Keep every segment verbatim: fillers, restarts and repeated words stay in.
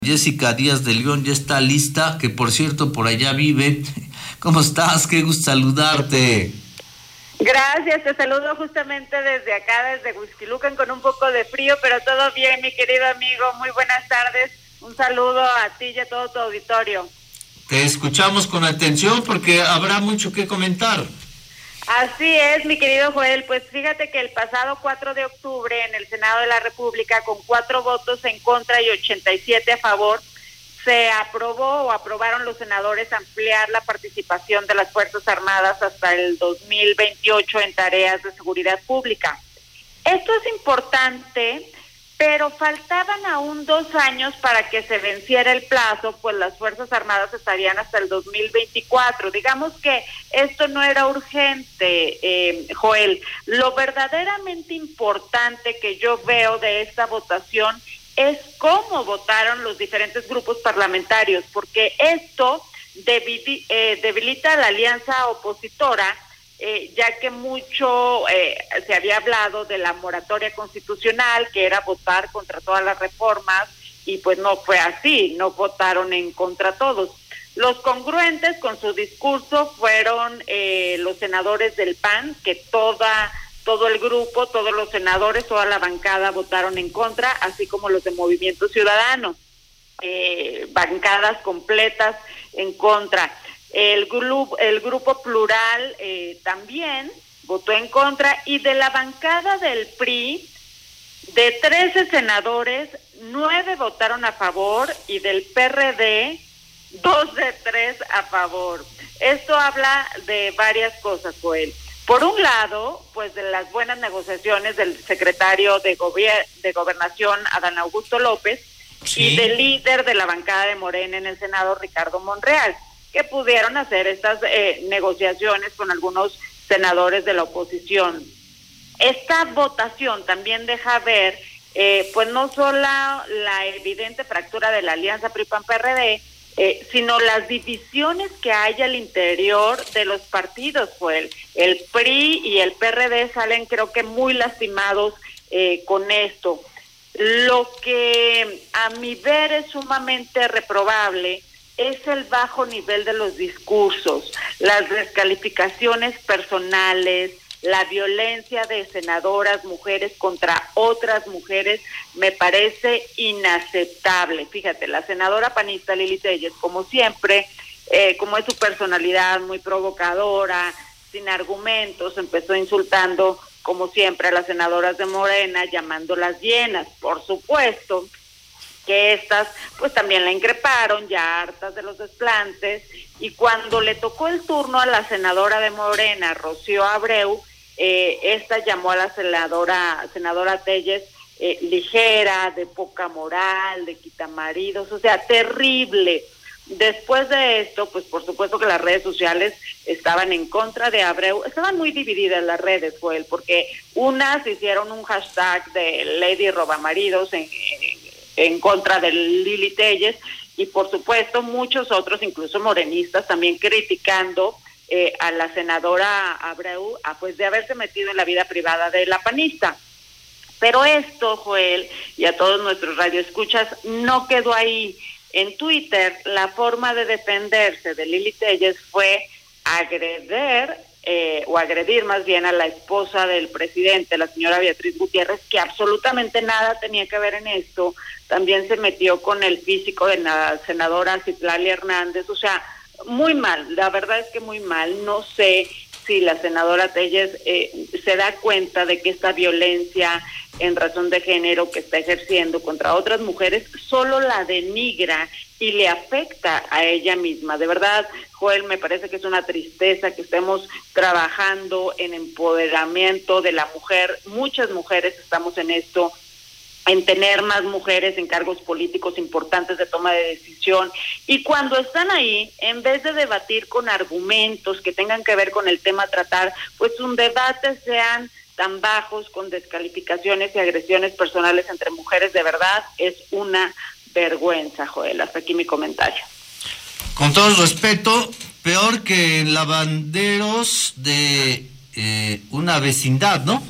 Jessica Díaz de León ya está lista, que por cierto por allá vive. ¿Cómo estás? Qué gusto saludarte. Gracias, te saludo justamente desde acá, desde Huixquilucan, con un poco de frío, pero todo bien, mi querido amigo. Muy buenas tardes. Un saludo a ti y a todo tu auditorio. Te escuchamos con atención porque habrá mucho que comentar. Así es, mi querido Joel. Pues fíjate que el pasado cuatro de octubre en el Senado de la República, con cuatro votos en contra y ochenta y siete a favor, se aprobó o aprobaron los senadores ampliar la participación de las Fuerzas Armadas hasta el dos mil veintiocho en tareas de seguridad pública. Esto es importante, pero faltaban aún dos años para que se venciera el plazo, pues las Fuerzas Armadas estarían hasta el dos mil veinticuatro. Digamos que esto no era urgente, eh, Joel. Lo verdaderamente importante que yo veo de esta votación es cómo votaron los diferentes grupos parlamentarios, porque esto debil, eh, debilita a la alianza opositora, eh, ya que mucho eh, se había hablado de la moratoria constitucional, que era votar contra todas las reformas, y pues no fue así, no votaron en contra todos. Los congruentes con su discurso fueron eh, los senadores del P A N, que toda... todo el grupo, todos los senadores, toda la bancada votaron en contra, así como los de Movimiento Ciudadano, eh, bancadas completas en contra. El grupo, el grupo Plural eh, también votó en contra, y de la bancada del P R I, de trece senadores, nueve votaron a favor, y del P R D, dos de tres a favor. Esto habla de varias cosas, Joel. Por un lado, pues de las buenas negociaciones del secretario de, gobier- de Gobernación, Adán Augusto López, sí, y del líder de la bancada de Morena en el Senado, Ricardo Monreal, que pudieron hacer estas eh, negociaciones con algunos senadores de la oposición. Esta votación también deja ver, eh, pues no solo la, la evidente fractura de la alianza P R I P A N P R D, Eh, sino las divisiones que hay al interior de los partidos. Pues el, el P R I y el P R D salen, creo que muy lastimados eh, con esto. Lo que a mi ver es sumamente reprobable es el bajo nivel de los discursos, las descalificaciones personales, la violencia de senadoras mujeres contra otras mujeres me parece inaceptable. Fíjate, la senadora panista Lili Telles, como siempre, eh, como es su personalidad muy provocadora, sin argumentos, empezó insultando, como siempre, a las senadoras de Morena, llamándolas llenas. Por supuesto que estas, pues también la increparon, ya hartas de los desplantes, y cuando le tocó el turno a la senadora de Morena, Rocío Abreu, Eh, esta llamó a la senadora, senadora Telles eh, ligera, de poca moral, de quitamaridos, o sea, terrible. Después de esto, pues por supuesto que las redes sociales estaban en contra de Abreu, estaban muy divididas las redes, Joel, porque unas hicieron un hashtag de Lady Robamaridos en, en, en contra de Lili Telles, y por supuesto muchos otros, incluso morenistas, también criticando Eh, a la senadora Abreu, a, pues de haberse metido en la vida privada de la panista. Pero esto, Joel, y a todos nuestros radioescuchas, no quedó ahí. En Twitter, la forma de defenderse de Lili Telles fue agreder, eh, o agredir más bien, a la esposa del presidente, la señora Beatriz Gutiérrez, que absolutamente nada tenía que ver en esto. También se metió con el físico de la senadora Citlali Hernández, o sea, muy mal, la verdad es que muy mal. No sé si la senadora Telles eh, se da cuenta de que esta violencia en razón de género que está ejerciendo contra otras mujeres solo la denigra y le afecta a ella misma. De verdad, Joel, me parece que es una tristeza que estemos trabajando en empoderamiento de la mujer. Muchas mujeres estamos en esto, en tener más mujeres en cargos políticos importantes de toma de decisión, y cuando están ahí, en vez de debatir con argumentos que tengan que ver con el tema a tratar, pues un debate sean tan bajos, con descalificaciones y agresiones personales entre mujeres. De verdad es una vergüenza, Joel. Hasta aquí mi comentario. Con todo el respeto, peor que lavanderos de eh, una vecindad, ¿no?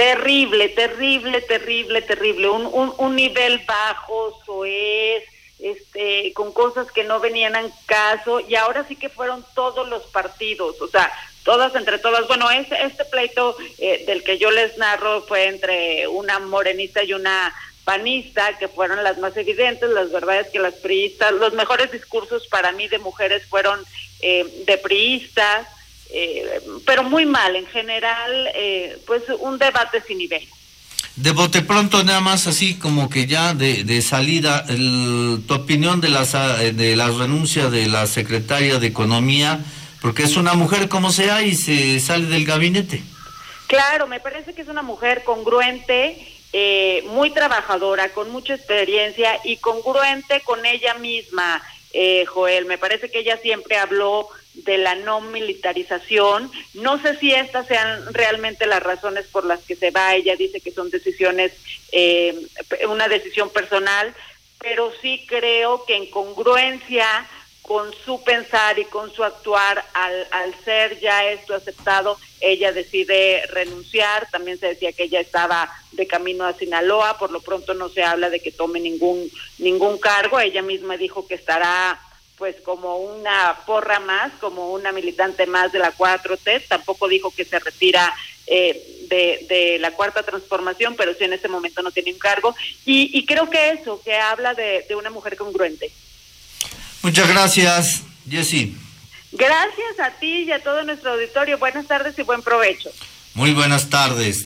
Terrible, terrible, terrible, terrible. Un, un, un nivel bajo, soez, eh, con cosas que no venían al caso, y ahora sí que fueron todos los partidos, o sea, todas entre todas. Bueno, este, este pleito eh, del que yo les narro fue entre una morenista y una panista, que fueron las más evidentes. La verdad es que las priistas, los mejores discursos para mí de mujeres fueron eh, de priistas, eh, pero muy mal, en general, eh, pues un debate sin nivel. De bote pronto, nada más así como que ya de, de salida, el, tu opinión de, las, de la renuncia de la secretaria de Economía, porque es una mujer como sea y se sale del gabinete. Claro, me parece que es una mujer congruente, eh, muy trabajadora, con mucha experiencia y congruente con ella misma, eh, Joel. Me parece que ella siempre habló de la no militarización. No sé si estas sean realmente las razones por las que se va. Ella dice que son decisiones, eh, una decisión personal, pero sí creo que en congruencia con su pensar y con su actuar, al, al ser ya esto aceptado, ella decide renunciar. También se decía que ella estaba de camino a Sinaloa. Por lo pronto no se habla de que tome ningún ningún cargo. Ella misma dijo que estará pues como una porra más, como una militante más de la cuatro T. Tampoco dijo que se retira eh, de, de la Cuarta Transformación, pero sí en este momento no tiene un cargo. Y, y creo que eso, que habla de, de una mujer congruente. Muchas gracias, Jessy. Gracias a ti y a todo nuestro auditorio. Buenas tardes y buen provecho. Muy buenas tardes.